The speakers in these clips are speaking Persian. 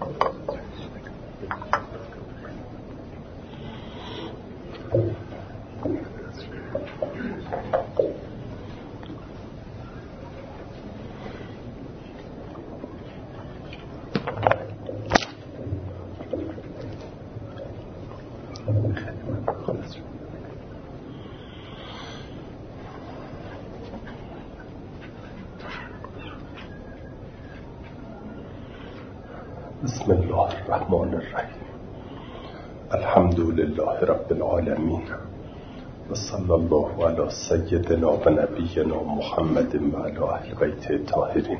بسم الله الرحمن الرحیم. الحمد لله رب العالمین و صلی الله علی سیدنا و نبینا محمد و علی اهل بیت الطاهرین.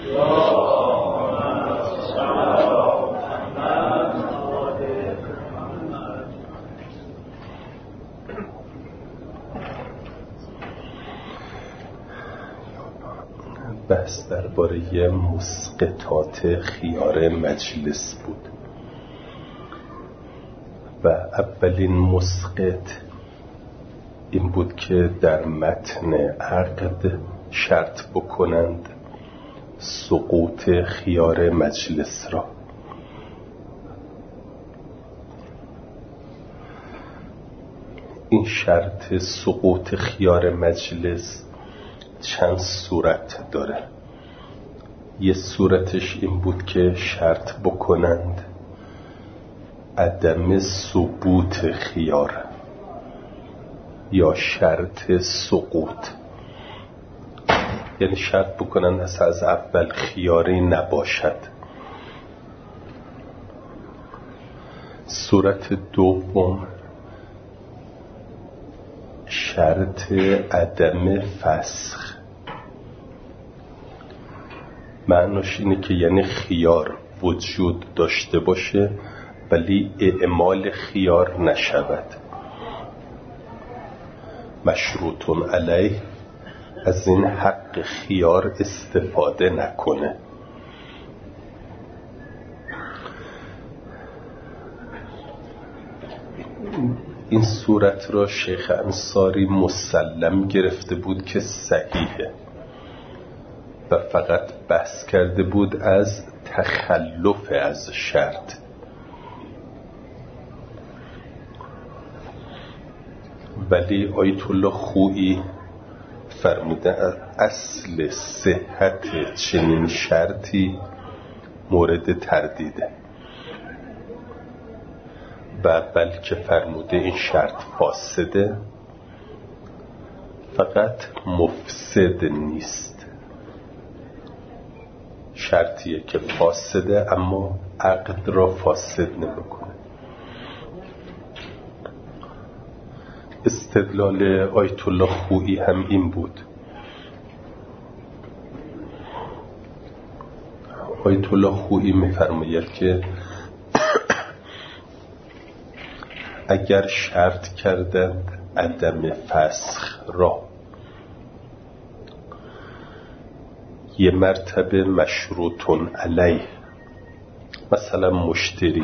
بحث درباره مسقطات خیار مجلس بود و اولین مسقط این بود که در متن عقد شرط بکنند سقوط خیار مجلس را. این شرط سقوط خیار مجلس چند صورت داره. یه صورتش این بود که شرط بکنند عدم ثبوت خیار یا شرط سقوط، یعنی شرط بکنند از اول خیاری نباشد. صورت دوم شرط عدم فسخ، معناش اینه که یعنی خیار وجود داشته باشه ولی اعمال خیار نشود، مشروطون علیه، از این حق خیار استفاده نکنه. این صورت را شیخ انصاری مسلم گرفته بود که صحیحه و فقط بحث کرده بود از تخلف از شرط. ولی آیت الله خویی فرموده اصل صحت چنین شرطی مورد تردیده و بلکه فرموده این شرط فاسده، فقط مفسد نیست. شرطیه که فاسده اما عقد را فاسد نمیکنه. استدلال آیت الله خویی هم این بود. آیت الله خویی میفرماید که اگر شرط کردند عدم فسخ را، یه مرتبه مشروطون علیه، مثلا مشتری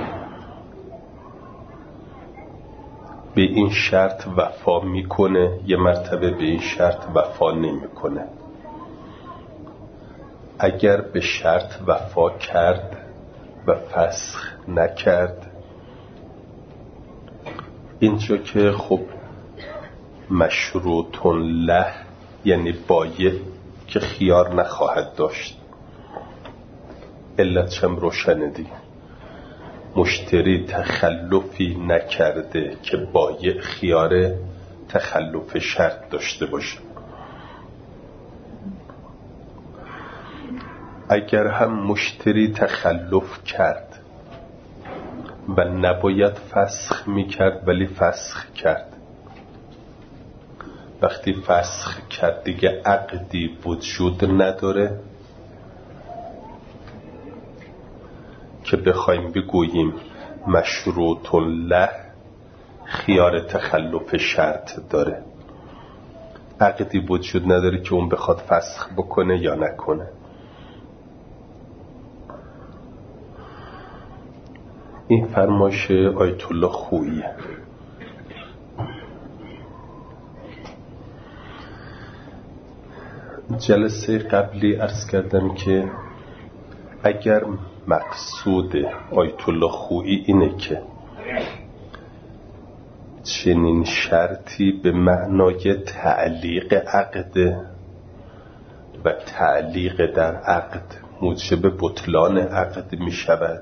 به این شرط وفا میکنه، یه مرتبه به این شرط وفا نمیکنه. اگر به شرط وفا کرد و فسخ نکرد، اینجا که خب مشروطون له یعنی بایع که خیار نخواهد داشت. علت چم روشنه دیگه. مشتری تخلفی نکرده که بایع خیار تخلف شرط داشته باشه. اگر هم مشتری تخلف کرد و نباید فسخ میکرد ولی فسخ کرد، وقتی فسخ کرد دیگه عقدی وجود نداره که بخوایم بگوییم مشروط له خیار تخلف شرط داره. عقدی وجود نداره که اون بخواد فسخ بکنه یا نکنه. این فرمایش آیت الله خوییه. جلسه قبلی عرض کردم که اگر مقصود آیت الله خویی اینه که چنین شرطی به معنای تعلیق عقد و تعلیق در عقد موجب بطلان عقد می شود.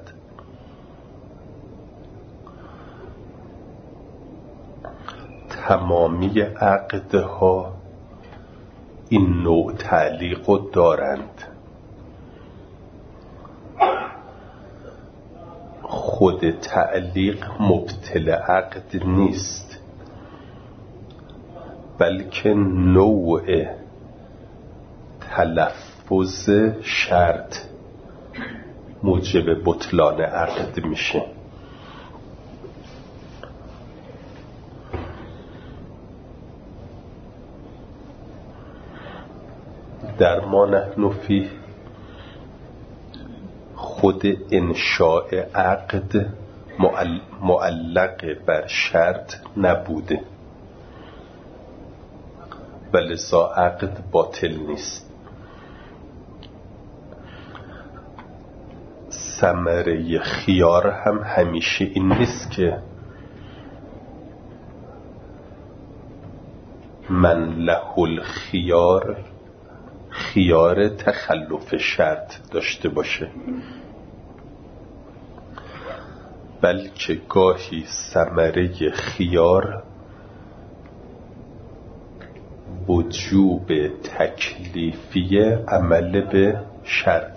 تمامی عقدها این نوع تعلیق رو دارند. خود تعلیق مبطل عقد نیست، بلکه نوع تلفظ شرط موجب بطلان عقد میشه. در ما نحن فیه خود انشاء عقد معلق بر شرط نبوده و لذا عقد باطل نیست. ثمره خیار هم همیشه این نیست که من له الخیار خیار تخلف شرط داشته باشه، بلکه گاهی ثمره خیار وجوب تکلیفی عمل به شرط.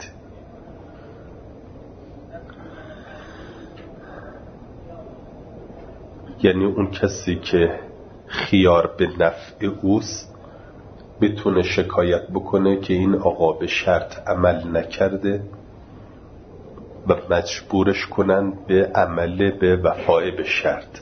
یعنی اون کسی که خیار به نفع اوست بتونه شکایت بکنه که این آقا به شرط عمل نکرده و مجبورش کنن به عمل به وفای به شرط.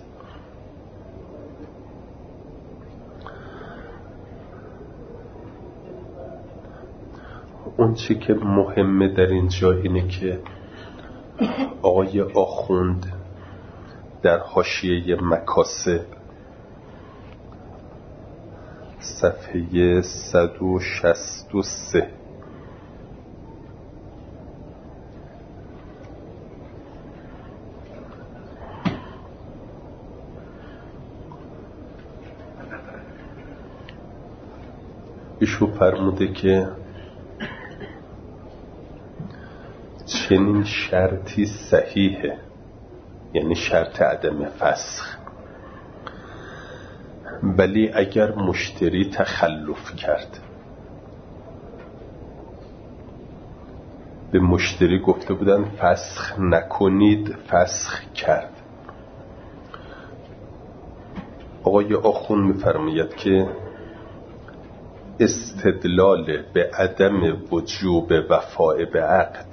اون چی که مهمه در اینجا اینه که آقای آخوند در حاشیه مکاسب صفحه 163 ایشو فرموده که چنین شرطی صحیحه، یعنی شرط عدم فسخ، ولی اگر مشتری تخلف کرد، به مشتری گفته بودن فسخ نکنید، فسخ کرد. آقای آخون می‌فرماید که استدلال به عدم وجوب وفای به عقد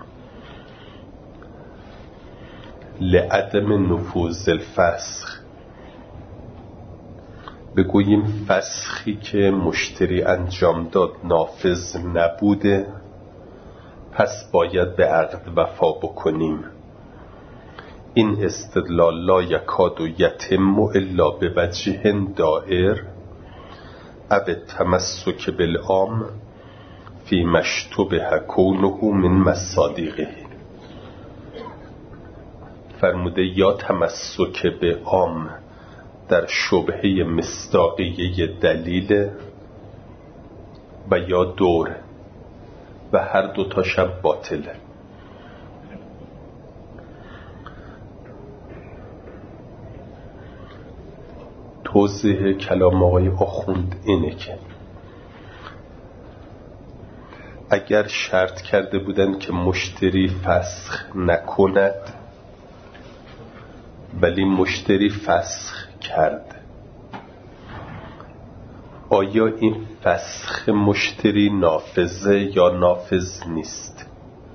لعدم نفوذ الفسخ، بگوییم فسخی که مشتری انجام داد نافذ نبوده، پس باید به عقد وفا بکنیم. این استدلال لا یکاد یتم الا بوجه دائر او تمسک بالعام فی مشتبه کونه من مصادیقه. فرموده یا تمسک به عام در شبهه مصداقیه دلیل و یا دور، و هر دوتاش هم باطله. توضیح کلام آقای آخوند اینه که اگر شرط کرده بودن که مشتری فسخ نکند ولی مشتری فسخ کرد، آیا این فسخ مشتری نافذه یا نافذ نیست؟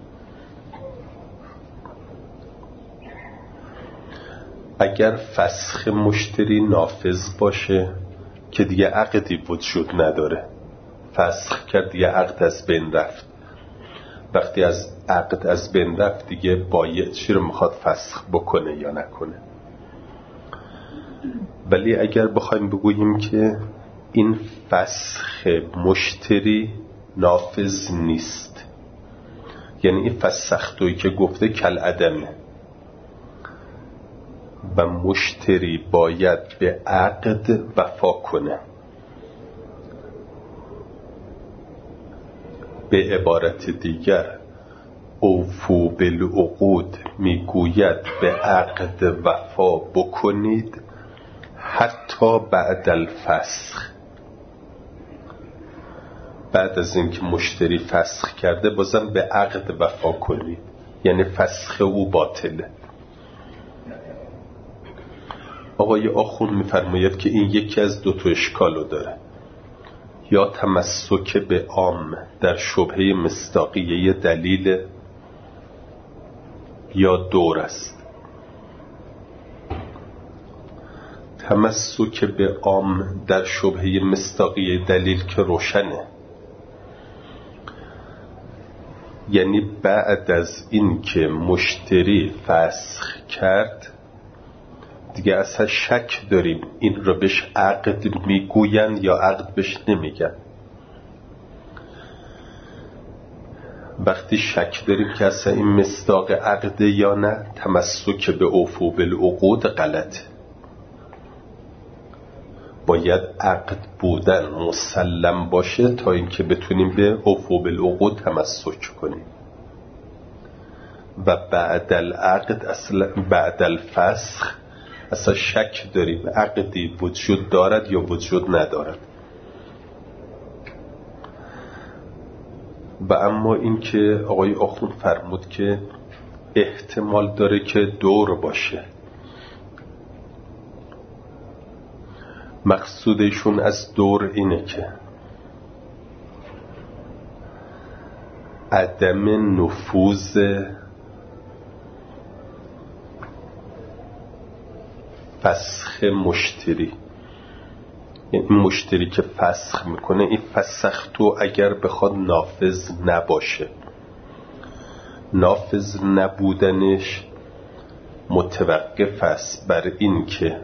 اگر فسخ مشتری نافذ باشه که دیگه عقدی وجود نداره، فسخ کرد دیگه عقد از بین رفت. وقتی از عقد از بین رفت دیگه بایع چی رو میخواد فسخ بکنه یا نکنه. ولی اگر بخوایم بگوییم که این فسخ مشتری نافذ نیست، یعنی این فسختویی که گفته کل عدمه و مشتری باید به عقد وفا کنه. به عبارت دیگر اوفو بالعقود میگوید به عقد وفا بکنید حتی بعد الفسخ، بعد از اینکه مشتری فسخ کرده بازم به عقد وفا کنید، یعنی فسخ او باطله. آقای آخوند میفرماید که این یکی از دو تا اشکالو داره، یا تمسک به عام در شبهه مصداقیه دلیل یا دور است. تمسک به عام در شبهه مصداقیه دلیل که روشنه، یعنی بعد از این که مشتری فسخ کرد دیگه اصلا شک داریم این رو بهش عقد میگوین یا عقد بهش نمیگن. وقتی شک داریم که اصلا این مصداق عقد یا نه، تمسک به اوفو بالعقود غلطه. باید عقد بودن مسلم باشه تا اینکه بتونیم به اوفو بالعقود تمسک کنیم. و بعد العقد اصلا بعد الفسخ اصلا شک داریم عقدی وجود دارد یا وجود ندارد. و اما این که آقای آخوند فرمود که احتمال داره که دور باشه، مقصودشون از دور اینه که عدم نفوذ فسخ مشتری، یعنی مشتری که فسخ میکنه این فسخ تو اگر بخواد نافذ نباشه، نافذ نبودنش متوقف است بر این که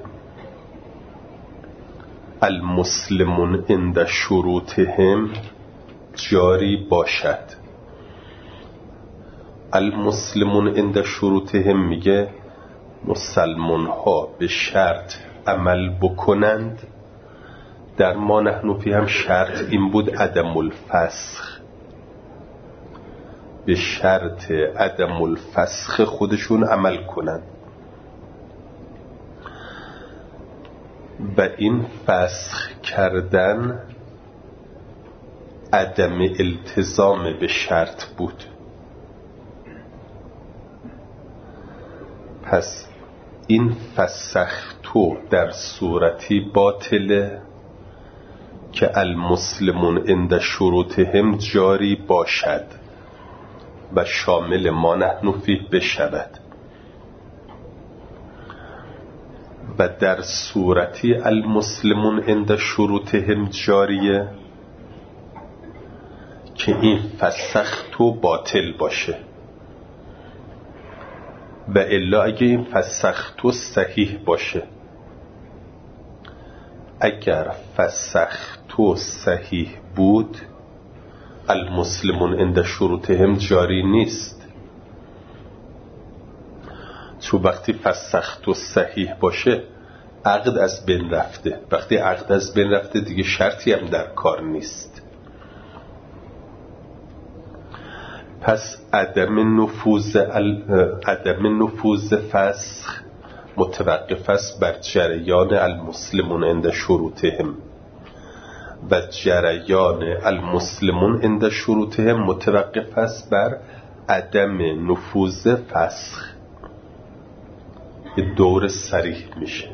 المسلمون عند شروطهم جاری باشد. المسلمون عند شروطهم میگه مسلمان ها به شرط عمل بکنند. در ما نحن فی هم شرط این بود عدم الفسخ، به شرط عدم الفسخ خودشون عمل کنند و این فسخ کردن عدم التزام به شرط بود. پس این فسختو در صورتی باطله که المسلمون عند شروطهم جاری باشد و شامل ما نحن فیه بشود، و در صورتی المسلمون عند شروطهم جاریه که این فسختو باطل باشه. و الا اگه این فسختو صحیح باشه، اگر فسختو صحیح بود المسلمون عند شروطهم جاری نیست، چون وقتی فسختو صحیح باشه عقد از بین رفته. وقتی عقد از بین رفته دیگه شرطی هم در کار نیست. پس عدم نفوذ فسخ متوقف است بر جریان المسلمون عند شروطهم و جریان المسلمون عند شروطهم متوقف است بر عدم نفوذ فسخ. یه دور صریح میشه.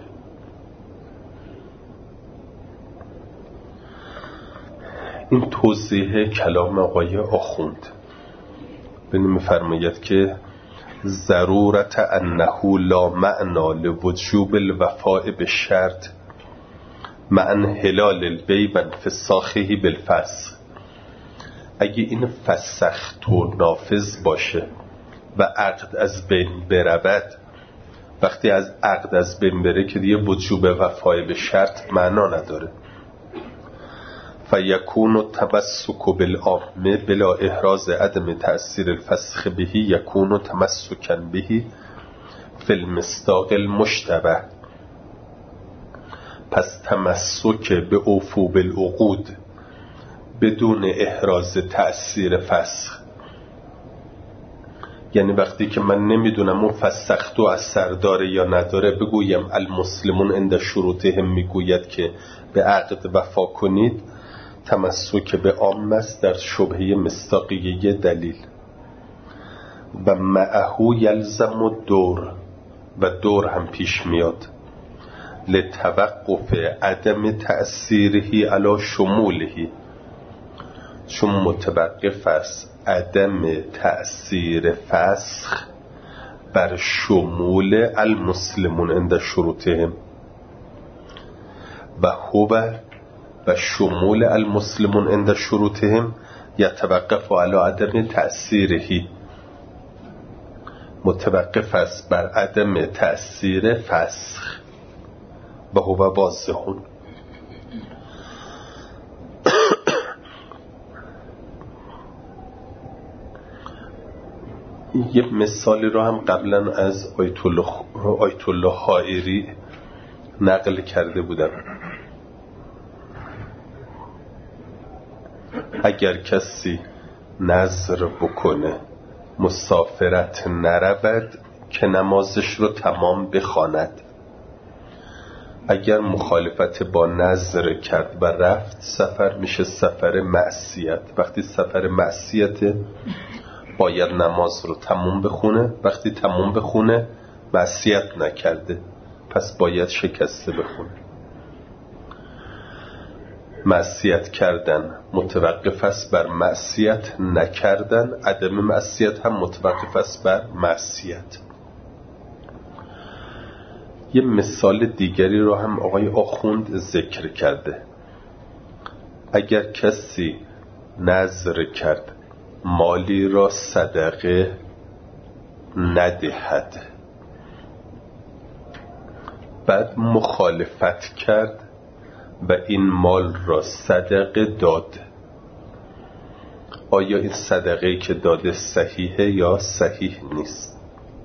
این توضیح کلام آقای آخوند. می‌فرماید که ضرورت انه لا معنا لوجوب الوفاء بالشرط مع انحلال البیع و انفساخه بالفسخ. اگه این فسختو نافذ باشه و عقد از بین برود، وقتی از عقد از بین بره که دیگه وجوب وفای به شرط معنا نداره. فیکون التمسک بالعامه بلا احراز عدم تأثیر الفسخ به یکون تمسکا به فی المصداق المشتبه. پس تمسک به اوفو بالعقود بدون احراز تأثیر فسخ، یعنی وقتی که من نمیدونم اون فسختو اثر داره یا نداره بگویم المسلمون عند شروطهم میگوید که به عقد وفا کنید، تمسک به عام است در شبهه مصداقیه دلیل. و معهو یلزم الدور، و دور هم پیش میاد، لتوقف عدم تأثیره علی شموله، چون متوقف است عدم تأثیر فسخ بر شمول المسلمون عند شروطهم. و هو و شمول المسلمون عند شروطهم یتوقف علی عدم تأثیره، متوقف است بر عدم تأثیر فسخ. و هو واضحون. یه مثالی رو هم قبلا از آیت الله حائری نقل کرده بودم. اگر کسی نذر بکنه مسافرت نرود که نمازش رو تمام بخواند، اگر مخالفت با نذر کرد و رفت سفر میشه سفر معصیت. وقتی سفر معصیت باید نماز رو تموم بخونه، وقتی تموم بخونه معصیت نکرده پس باید شکسته بخونه. معصیت کردن متوقف است بر معصیت نکردن، عدم معصیت هم متوقف است بر معصیت. یه مثال دیگری رو هم آقای آخوند ذکر کرده. اگر کسی نذر کرد مالی را صدقه ندهد، بعد مخالفت کرد و این مال را صدقه داد، آیا این صدقه‌ای که داده صحیحه یا صحیح نیست؟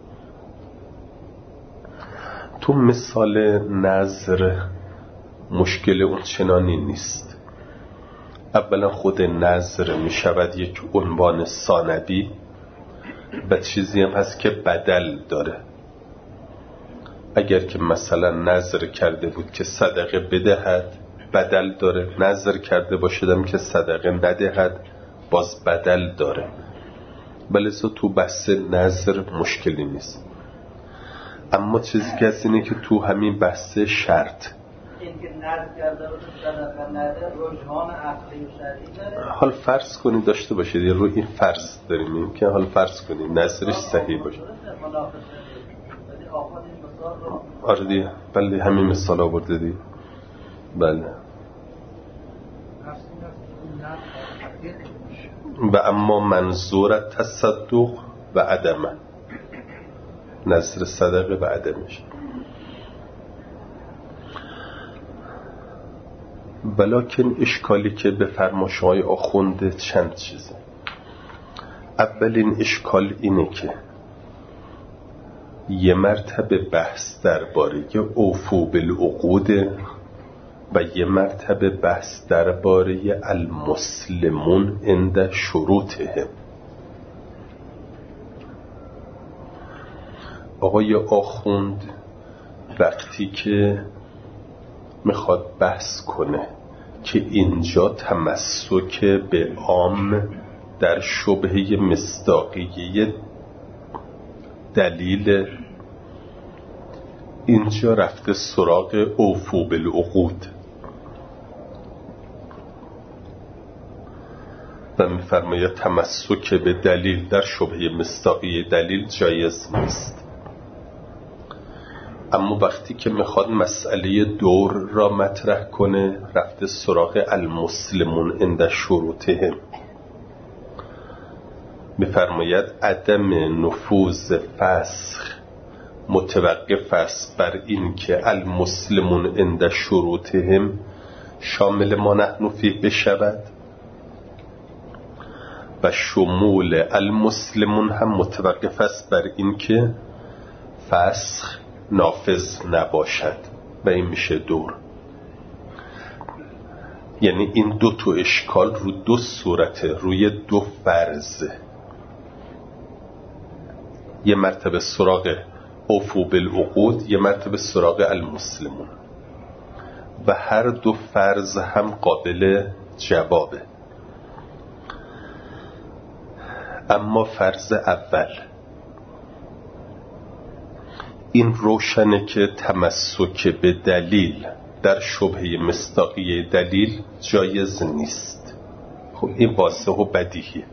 تو مثال نذر مشکل اون چنانی نیست. اولا خود نذر می شود یک عنوان ثانوی و چیزی هم هست که بدل داره. اگر که مثلا نذر کرده بود که صدقه بدهد بدل داره، نذر کرده باشدم که صدقه ندهد باز بدل داره. بلکه تو بحث نذر مشکلی نیست. اما چیزی که هست اینه که تو همین بحث شرط این که نذر کرده بود صدقه نده رجحان عقلی و شرعی داره. حال فرض کنید داشته باشید، یه رو این فرض داریم که حال فرض کنید نذرش صحیح باشه. آره دیگه، بله همین مثال آورده دیگه. بله. و اما منظور تصدق و عدمه، نظر صدقه و عدمش. ولیکن اشکالی که به فرمایش‌های آخونده چند چیزه. اولین اشکال اینه که یه مرتبه بحث درباره اوفو بالعقود و یه مرتبه بحث درباره المسلمون عند شروطهم. آقای آخوند وقتی که میخواد بحث کنه که اینجا تمسک به عام در شبهه مصداقیه دلیل، اینجا رفته سراغ اوفو بالعقود و میفرماید تمسک به دلیل در شبهه مصداقیه دلیل جایز نیست. اما وقتی که میخواد مسئله دور را مطرح کنه رفته سراغ المسلمون عند شروطهم. میفرماید عدم نفوذ فسخ متوقف است بر این که المسلمون عند شروطهم شامل ما نحن فیه بشود و شمول المسلمون هم متوقف است بر این که فسخ نافذ نباشد و این میشه دور. یعنی این دو تا اشکال رو دو صورته، روی دو فرضه. یه مرتبه سراغ اوفو بالعقود، یه مرتبه سراغ المسلمون و هر دو فرض هم قابل جوابه. اما فرض اول این روشنه که تمسک به دلیل در شبهه مصداقیه دلیل جایز نیست. خب این واضح و بدیهیه.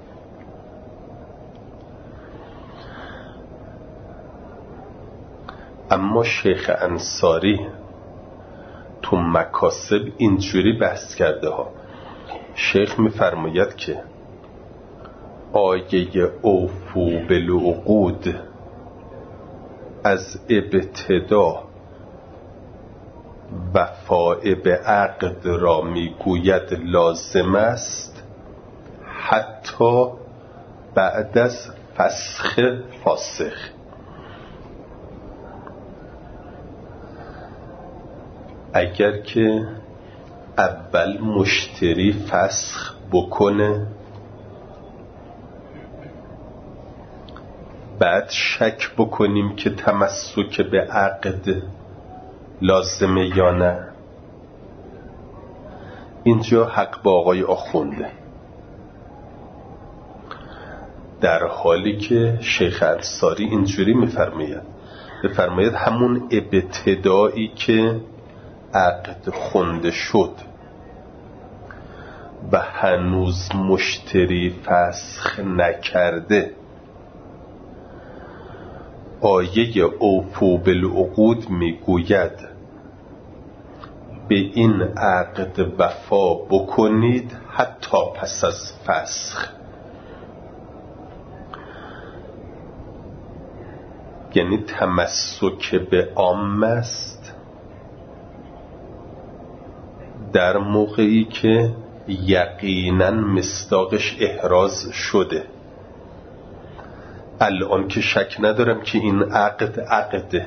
اما شیخ انصاری تو مکاسب اینجوری بحث کرده ها. شیخ میفرماید که آیه اوفو بالعقود از ابتدا وفاء به عقد را میگوید لازم است حتی بعد از فسخ فاسخ. اگر که اول مشتری فسخ بکنه بعد شک بکنیم که تمسک به عقد لازمه یا نه، اینجا حق با آقای آخونده. در حالی که شیخ انصاری اینجوری میفرماید همون ابتدایی که عقد خونده شد و هنوز مشتری فسخ نکرده، آیه اوفو بالعقود میگوید به این عقد وفا بکنید حتی پس از فسخ. یعنی تمسک به عام است در موقعی که یقینا مصداقش احراز شده. الان که شک ندارم که این عقده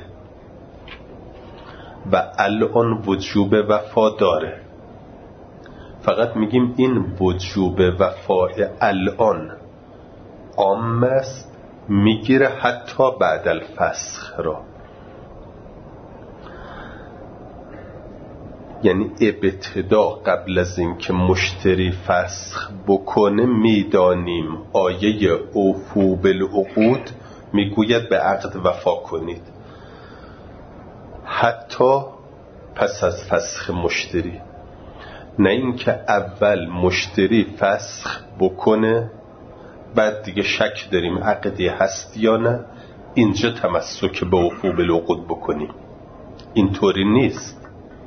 و الان وجوب وفا داره، فقط میگیم این وجوب وفا الان عام است، میگیره حتی بعد الفسخ را. یعنی ابتدا قبل از این که مشتری فسخ بکنه میدانیم آیه اوفو بالعقود میگوید به عقد وفا کنید حتی پس از فسخ مشتری، نه اینکه اول مشتری فسخ بکنه بعد دیگه شک داریم عقدی هست یا نه اینجا تمسک به اوفو بالعقود بکنیم. اینطوری نیست،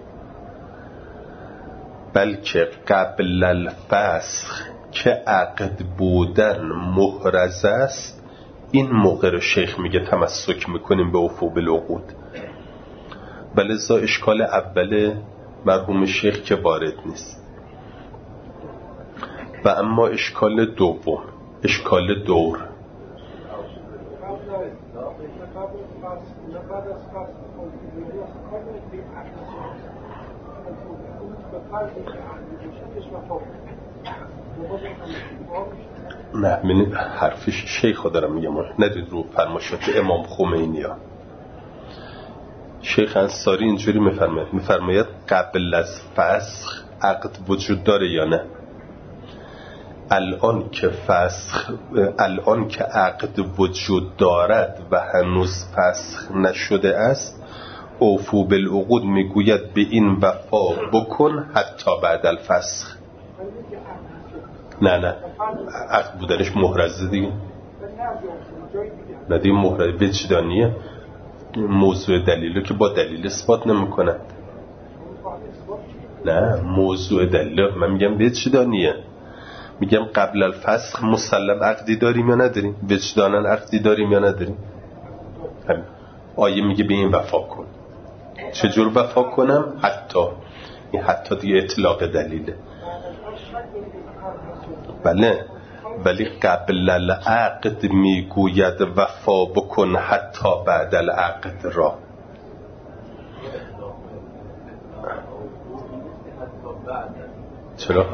بلکه قبل الفسخ که عقد بودن محرز است، این موقع رو شیخ میگه تمسک میکنیم به اوفو بالعقود. بلذا اشکال اول مرحوم شیخ که وارد نیست. و اما اشکال دوم، اشکال دور. نه من حرفش شیخ دارم میگم، ندید رو فرمایشات امام خمینی ها. شیخ انصاری اینجوری میفرماید قبل از فسخ عقد وجود داره یا نه. الان که عقد وجود دارد و هنوز فسخ نشده است، اوفو بالعقود میگوید به این وفا بکن حتی بعد الفسخ. نه عقد بودنش محرزه دیگه، نه دیگه محرزه وجدانیه. موضوع دلیلو که با دلیل اثبات نمیکنه. نه موضوع دلیل من میگم وجدانیه. میگم قبل الفسخ مسلم عقدی داریم یا نداریم، وجدانا عقدی داریم یا نداریم. آیه میگه به این وفا کن. چجور وفا کنم؟ حتی این حتی دیگه اطلاق دلیله. بله، ولی قبل العقد میگوید وفا بکن حتی بعد العقد را. چرا؟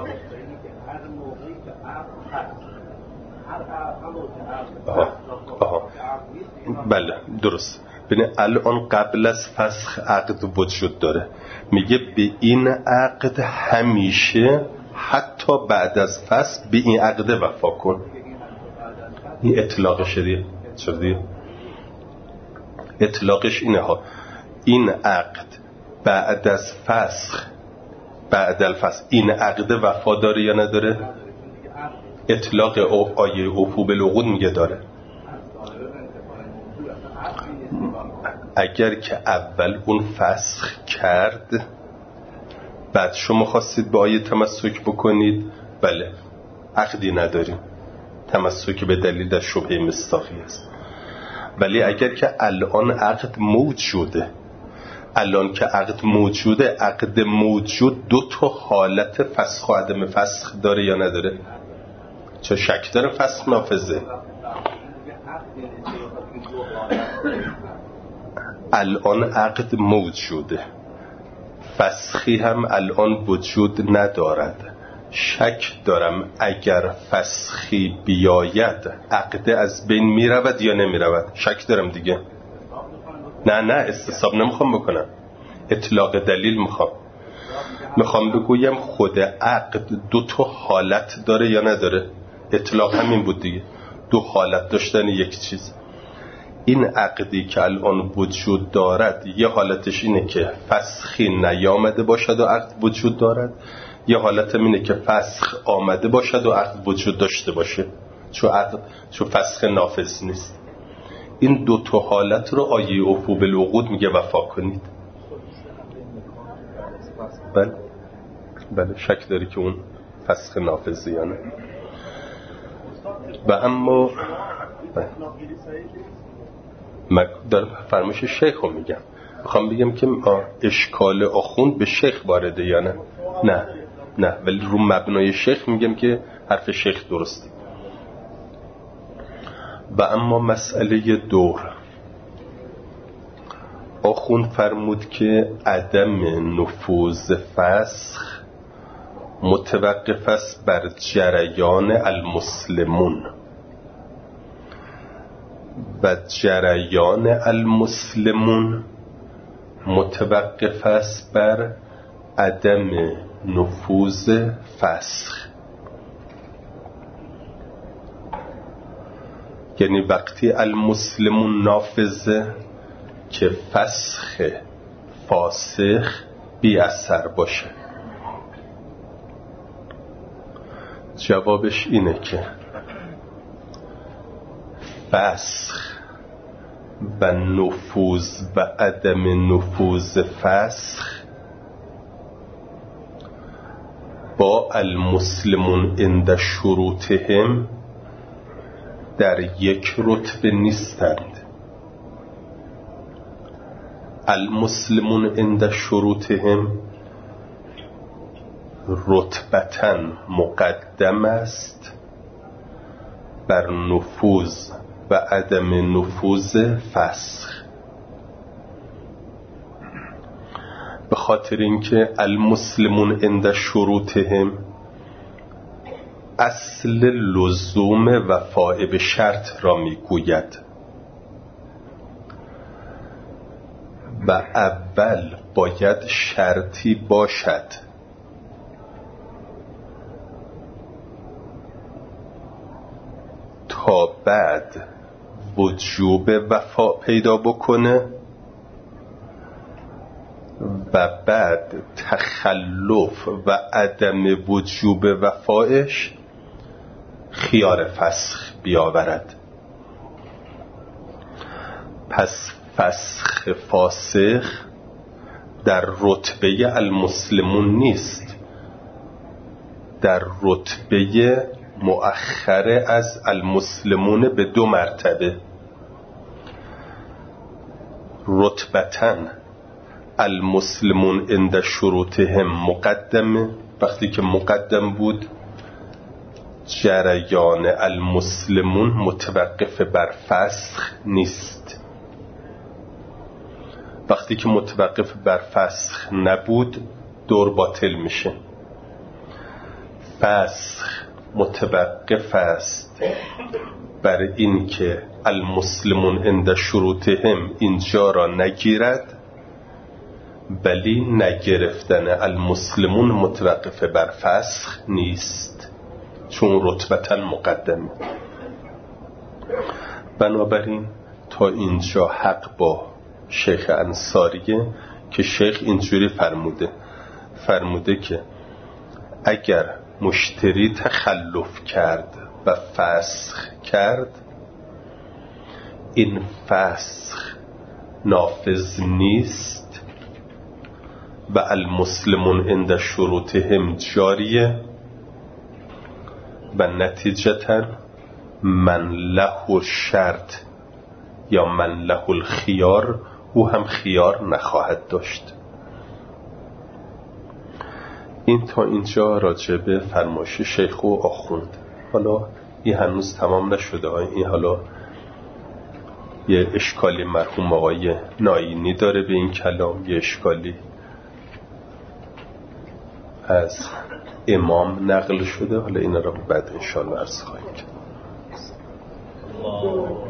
بله درست. ببین الان قبل از فسخ عقد وجود داره، میگه به این عقد همیشه حتی بعد از فسخ به این عقد وفا کن. این اطلاقش دیگه. چرا دیگه؟ اطلاقش اینه ها، این عقد بعد از فسخ، بعد الفسخ این عقد وفا داره یا نداره؟ اطلاق آیه اوفوا بالعقود میگه داره. اگر که اول اون فسخ کرد بعد شما خواستید به آیه تمسک بکنید، بله عقدی نداریم، تمسک به دلیل در شبهه مصداقی است. ولی اگر که الان عقد موجوده، الان که عقد موجوده، عقد موجود دو تا حالت فسخ و عدم فسخ داره یا نداره؟ چه شک داره فسخ نافذه؟ الان عقد موجوده، فسخی هم الان وجود ندارد. شک دارم اگر فسخی بیاید عقد از بین میرود یا نمیرود. شک دارم دیگه. نه استصحاب نمیخوام بکنم، اطلاق دلیل میخوام بگویم خود عقد دو تا حالت داره یا نداره. اطلاق همین بود دیگه، دو حالت داشتن یک چیز. این عقدی که الان وجود دارد یه حالتش اینه که فسخی نیامده باشد و عقد وجود دارد، یه حالت اینه که فسخ آمده باشد و عقد وجود داشته باشه، چون فسخ نافذ نیست. این دو تا حالت رو آیه اوفوا بالعقود میگه وفا کنید. بله شک داری که اون فسخ نافذه یا نه؟ و اما من دارم فرمایش شیخ رو میگم، میخوام بگم که اشکال آخوند به شیخ وارده یا نه؟ نه ولی رو مبنای شیخ میگم که حرف شیخ درسته. و اما مسئله دور، آخوند فرمود که عدم نفوذ فسخ متوقف است بر جریان المسلمون و جریان المسلمون متوقف است بر عدم نفوذ فسخ. یعنی وقتی المسلمون نافذه که فسخ فاسخ بی اثر باشه. جوابش اینه که فسخ و نفوذ و عدم نفوذ فسخ با المسلمون عند شروطهم در یک رتبه نیستند. المسلمون عند شروطهم رتبتاً مقدم است بر نفوذ و عدم نفوذ فسخ، به خاطر اینکه المسلمون عند شروطهم اصل لزوم وفاء به شرط را میگوید و اول باید شرطی باشد تا بعد وجوب وفا پیدا بکنه و بعد تخلف و عدم وجوب وفایش خیار فسخ بیاورد. پس فسخ فاسخ در رتبه المسلمون نیست، در رتبه مؤخره از المسلمون به 2 مرتبه. رتبتاً المسلمون عند شروطهم مقدمه، وقتی که مقدم بود جریان المسلمون متوقف بر فسخ نیست. وقتی که متوقف بر فسخ نبود دور باطل میشه. فسخ متوقف است بر این که المسلمون عند شروطهم اینجا را نگیرد، ولی نگرفتن المسلمون متوقف بر فسخ نیست، چون رتبتا مقدمه. بنابراین تا اینجا حق با شیخ انصاریه که شیخ اینجوری فرموده که اگر مشتری تخلف کرد و فسخ کرد، این فسخ نافذ نیست و المسلمون عند شروطهم جاریه و نتیجتا من له شرط یا من له الخیار او هم خیار نخواهد داشت. این تا اینجا راجع به فرمایش شیخ و آخوند. حالا این هنوز تمام نشده، این حالا یه اشکالی مرحوم آقای ناینی داره به این کلام، یه اشکالی از امام نقل شده. حالا این را بعد انشاءالله عرض خواهیم کرد.